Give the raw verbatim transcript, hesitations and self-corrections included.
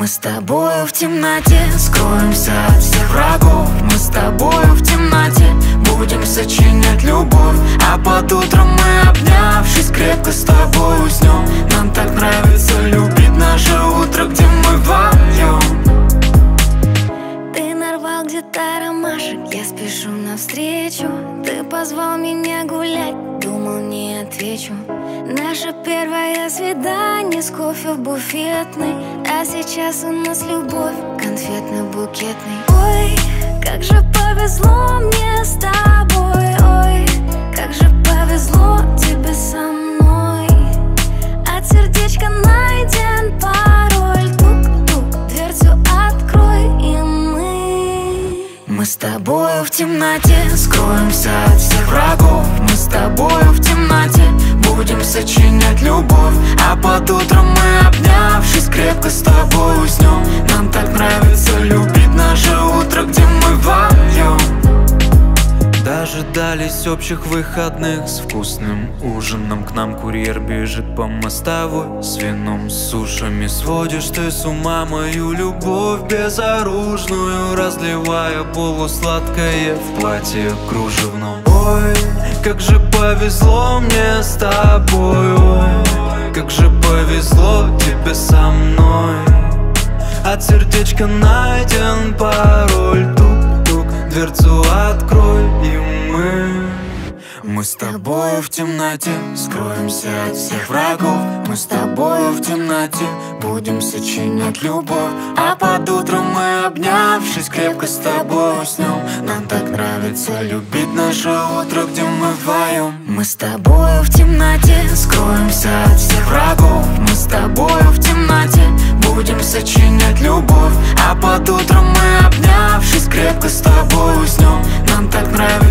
с тобою в темноте скроемся от всех врагов. Мы с тобою в темноте будем сочинять любовь, а под утром мы, обнявшись, крепко с тобой уснем. Нам так нравится любить наше утро, где мы вдвоем. Ты нарвал где-то ромашек, я спешу навстречу. Ты позвал меня гулять, думал, не отвечу. Наше первое свидание с кофе в буфетной, а сейчас у нас любовь конфетно-букетный. Ой, как же повезло мне с тобой, ой, как же повезло тебе со мной. От сердечка найден пароль, тук-тук, дверцу открой, и мы Мы с тобою в темноте скроемся от всех врагов. Мы с тобою в темноте будем сочинять любовь, а под утром мы, обнявшись, крепко с тобой уснем. Нам так нравится любить наше утро, где мы вдвоем. Дожидались общих выходных с вкусным ужином. К нам курьер бежит по мостовой с вином, с сушами. Сводишь ты с ума мою любовь безоружную, разливая полусладкое в платье кружевном. Ой, как же повезло мне с тобой, ой, как же повезло тебе со мной. От сердечка найден пароль, тук-тук, дверцу открой, и мы Мы с тобою в темноте скроемся от всех врагов. Мы с тобою в темноте будем сочинять любовь, а под утром мы, обнявшись, крепко с тобой уснем. Нам так нравится любить наше утро, где мы вдвоем. Мы с тобою в темноте скроемся от всех врагов. Мы с тобою в темноте будем сочинять любовь, а под утром мы, обнявшись, крепко с тобой уснем. Нам так нравится